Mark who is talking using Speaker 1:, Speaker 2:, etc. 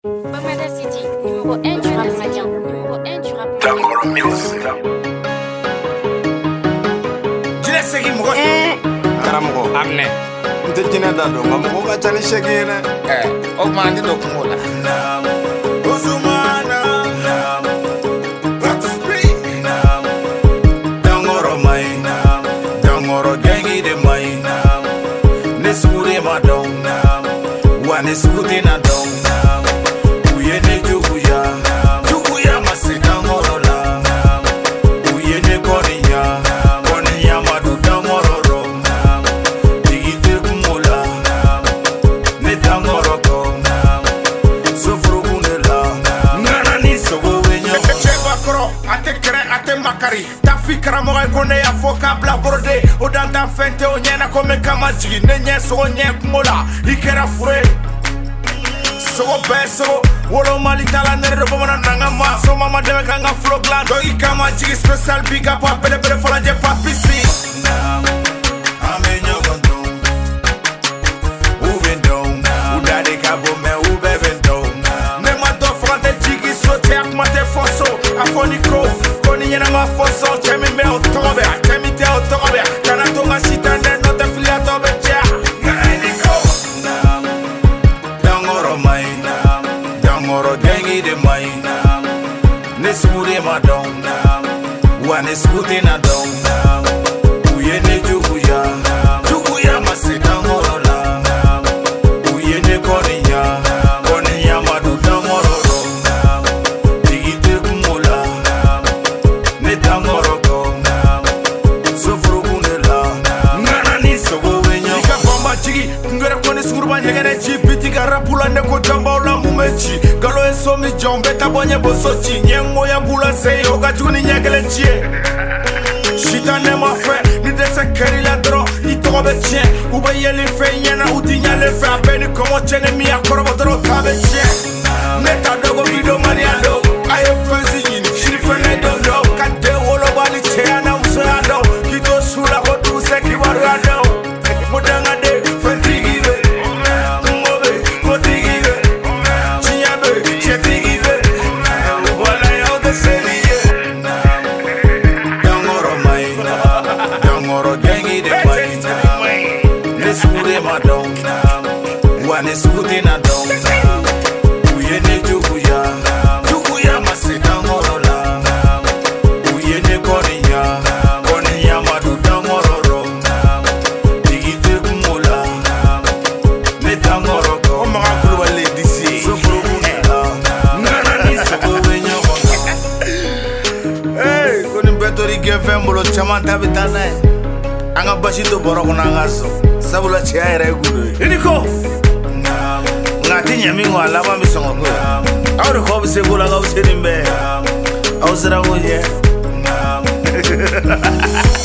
Speaker 1: Bamada City, numéro 1 du rap malien. Numéro 1 du rap malien.
Speaker 2: Jine segi mɔgɔ karamɔgɔ amne n tɛ jinɛ da dɔn nka mɔgɔ ka ca ni segi ye dɛ o tuma an tɛ don kungo la dangɔrɔ ma ɲi dangɔrɔ gɛngi de ma ɲi ne sugu de ma dɔn wa ne sugu tɛ na dɔn u ye ne juguya juguya ma se dangɔrɔ la u ye ne kɔniya kɔniya ma don dangɔrɔ rɔ digi tɛ kungo la ne dangɔrɔ kɔ soforokun de la nana ni sogo bɛ ɲɔgɔn cɛba kɔrɔ a tɛ kɛrɛ a tɛ makari tafi karamɔgɔ ye ko ne y'a fɔ k'a bila borode o dantan fɛn tɛ o ɲɛna ko min kama jigi ne ɲɛ sogo ɲɛ kungo la i kɛra fure ye sogo bɛɛ sogo wolo mali tala nere de bamanan nanga ma so mama dɛmɛ kan ka flow dilan dɔ i kama jigi special big up a belebele falajɛ papisi an bɛ ɲɔgɔn dɔn u bɛ dɔn u da de ka bon mɛ u bɛɛ bɛ dɔn ne ma dɔ faga tɛ jigi so cɛ a kuma tɛ fɔ so a fɔ ni ko ni ɲɛnama fɔ so cɛ min bɛ o tɔgɔ bɛ a cɛ min tɛ o tɔgɔ bɛ a kana to ka si tan dɛ n'o tɛ filiya tɔ bɛ cɛya dangɔrɔ gɛngi de ma ɲi ne sugu de ma dɔn wa ne sugu tɛ na dɔn u ye ne juguya juguya ma se dangɔrɔ la u ye ne kɔniya kɔniya ma don dangɔrɔ rɔ digi tɛ kungo la ne dangɔrɔ kɔ soforokun de la nana ni sogo bɛ ɲɔgɔn i ka bɔnba jigi kungɛrɛ kɔni suguruba ɲɛgɛnɛ ci biti ka rapu la ne ko jɔnbaw la mun bɛ ci galo ye so min jɔn bɛ tabɔ ɲɛ boso ci ɲɛ ŋoya b'u la se o ka jugu ni ɲɛ kelen ci ye sita ne ma fɛ ni dɛsɛ kɛri la dɔrɔn i tɔgɔ bɛ tiɲɛ u bɛ yeli fɛn ɲɛna u ti ɲalen fɛ a bɛɛ ni kɔngɔ cɛ ni min a kɔrɔbɔ dɔrɔn k'a bɛ tiɲɛ ne ta dɔn ko video maniya don a ye fɛnsi ɲini sini fɛnɛ don dɔn ka den woloba ni cɛya na musoya dɔn k'i to su la ko dugusɛ kibaruya dɔn mo dangaden fɛntigi bɛ kungo bɛ kotigi bɛ tiɲɛ bɛ cɛtigi bɛ walayaw tɛ seli ye dangɔrɔ ma ɲi dangɔrɔ gɛngi de ma ɲi ne sugu de ma dɔn wa ne sugu tɛ na dɔn u ye ne juguya juguya ma se dangɔrɔ la u ye ne kɔniya kɔniya ma don dangɔrɔ rɔ digi tɛ kungo la ne dangɔrɔ kɔ o maga kulubali disi soforokun de la nana ni sogo bɛ ɲɔgɔn kan ko nin bɛɛ tori gɛn fɛn bolo caman ta bɛ taa n'a ye an ka basi to bɔrɔ kɔnɔ an ka sɔn sabula cɛya yɛrɛ ye gundo ye i ni ko nka a tɛ ɲɛ min kɔ a laban bɛ sɔn ka ko ye aw de kɔ bɛ se ko la k'aw se nin bɛɛ aw sera k'o ɲɛ